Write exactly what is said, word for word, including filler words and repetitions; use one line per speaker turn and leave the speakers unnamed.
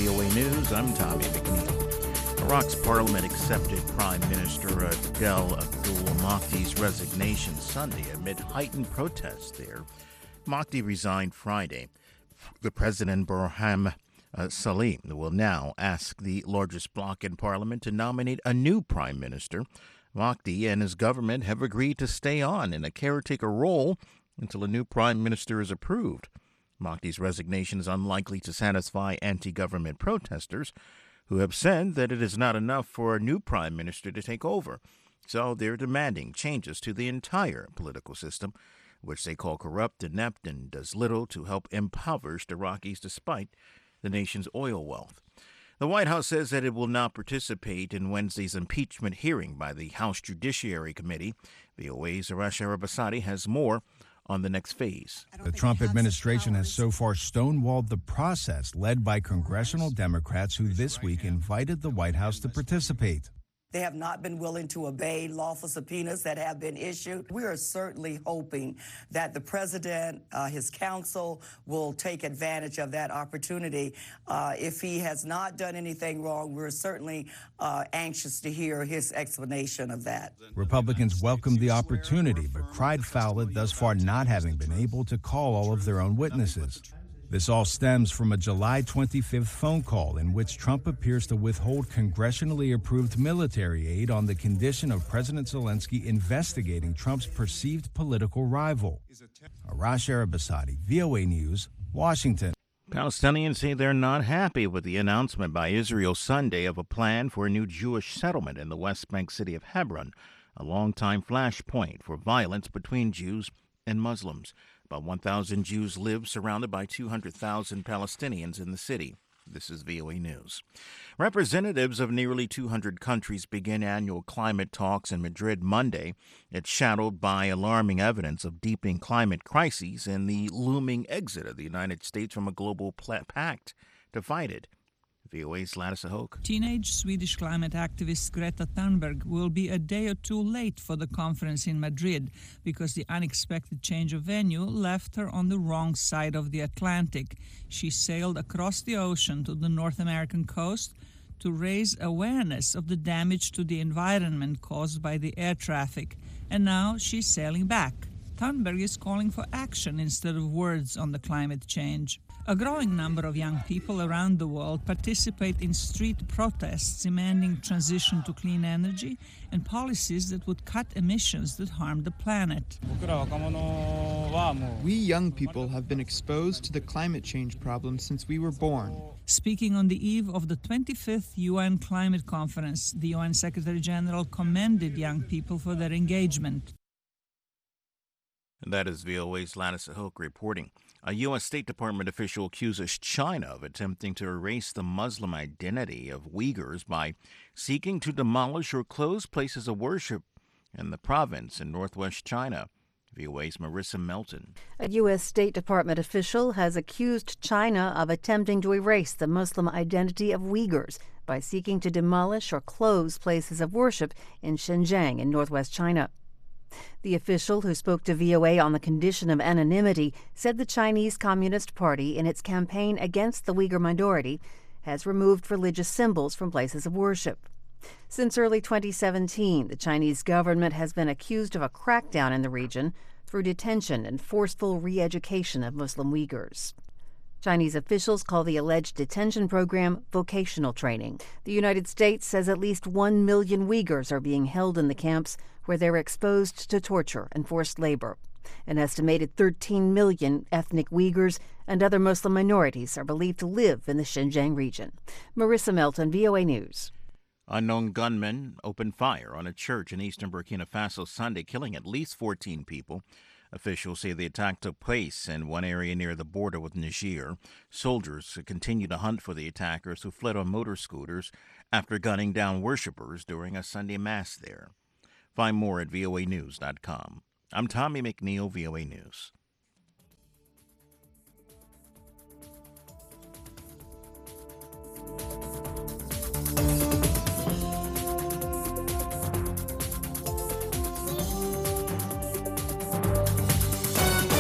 V O A News. I'm Tommy McNeil. Iraq's parliament accepted Prime Minister Adel Abdul Mahdi's resignation Sunday amid heightened protests there. Mahdi resigned Friday. The president, Barham uh, Salih, will now ask the largest bloc in parliament to nominate a new prime minister. Mahdi and his government have agreed to stay on in a caretaker role until a new prime minister is approved. Mahdi's resignation is unlikely to satisfy anti-government protesters who have said that it is not enough for a new prime minister to take over. So they're demanding changes to the entire political system, which they call corrupt, inept, and does little to help impoverished Iraqis despite the nation's oil wealth. The White House says that it will not participate in Wednesday's impeachment hearing by the House Judiciary Committee. V O A's Arash Arabasadi has more on the next phase.
The Trump administration has so far stonewalled the process led by congressional Democrats who this week invited the White House to participate.
They have not been willing to obey lawful subpoenas that have been issued. We are certainly hoping that the president, uh, his counsel, will take advantage of that opportunity. Uh, if he has not done anything wrong, we're certainly uh, anxious to hear his explanation of that.
Republicans welcomed the opportunity, but cried foul at thus far not having been able to call all of their own witnesses. This all stems from a July twenty-fifth phone call in which Trump appears to withhold congressionally approved military aid on the condition of President Zelensky investigating Trump's perceived political rival. Arash Arabasadi, V O A News, Washington.
Palestinians say they're not happy with the announcement by Israel Sunday of a plan for a new Jewish settlement in the West Bank city of Hebron, a longtime flashpoint for violence between Jews and Muslims. About one thousand Jews live surrounded by two hundred thousand Palestinians in the city. This is V O A News. Representatives of nearly two hundred countries begin annual climate talks in Madrid Monday. It's shadowed by alarming evidence of deepening climate crises and the looming exit of the United States from a global pact to fight it. V O A's Ladisa Hoke.
Teenage Swedish climate activist Greta Thunberg will be a day or two late for the conference in Madrid because the unexpected change of venue left her on the wrong side of the Atlantic. She sailed across the ocean to the North American coast to raise awareness of the damage to the environment caused by the air traffic, and now she's sailing back. Thunberg is calling for action instead of words on the climate change. A growing number of young people around the world participate in street protests demanding transition to clean energy and policies that would cut emissions that harm the planet.
We young people have been exposed to the climate change problem since we were born.
Speaking on the eve of the twenty-fifth U N Climate Conference, the U N Secretary General commended young people for their engagement.
And that is V O A's Ladisa Hoke reporting. A U S State Department official accuses China of attempting to erase the Muslim identity of Uyghurs by seeking to demolish or close places of worship in the province in northwest China. V O A's Marissa Melton.
A U S State Department official has accused China of attempting to erase the Muslim identity of Uyghurs by seeking to demolish or close places of worship in Xinjiang in northwest China. The official, who spoke to V O A on the condition of anonymity, said the Chinese Communist Party, in its campaign against the Uyghur minority, has removed religious symbols from places of worship. Since early twenty seventeen, the Chinese government has been accused of a crackdown in the region through detention and forceful re-education of Muslim Uyghurs. Chinese officials call the alleged detention program vocational training. The United States says at least one million Uyghurs are being held in the camps where they're exposed to torture and forced labor. An estimated thirteen million ethnic Uyghurs and other Muslim minorities are believed to live in the Xinjiang region. Marissa Melton, V O A News.
Unknown gunmen opened fire on a church in eastern Burkina Faso Sunday, killing at least fourteen people. Officials say the attack took place in one area near the border with Niger. Soldiers continue to hunt for the attackers who fled on motor scooters after gunning down worshipers during a Sunday mass there. Find more at V O A news dot com. I'm Tommy McNeil, V O A News.